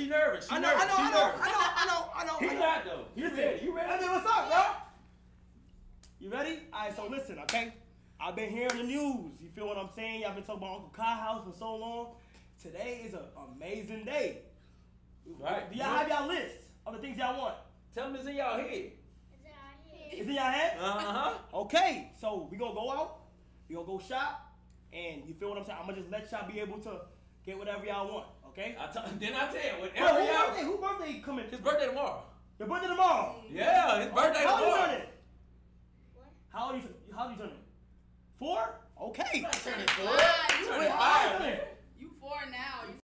nervous. I know. He not though. You ready? You ready? I mean, what's up, bro? You ready? All right, so listen, okay? I've been hearing the news. You feel what I'm saying? Y'all been talking about Uncle Kai house for so long. Today is an amazing day. Right. Do y'all have y'all list of the things y'all want? Tell them it's in y'all head. Is in y'all head? Uh-huh. Okay, so we gonna go out. We gonna go shop. And you feel what I'm saying? I'm gonna just let y'all be able to get whatever y'all want, okay? Then I tell you, Bro, whatever y'all. who birthday coming? His birthday tomorrow. Your birthday tomorrow? Yeah, his birthday How tomorrow. old you turning? How old you turning? 4? Okay. Turning 4. Wow, you Turning four. 5, man. You 4 now. You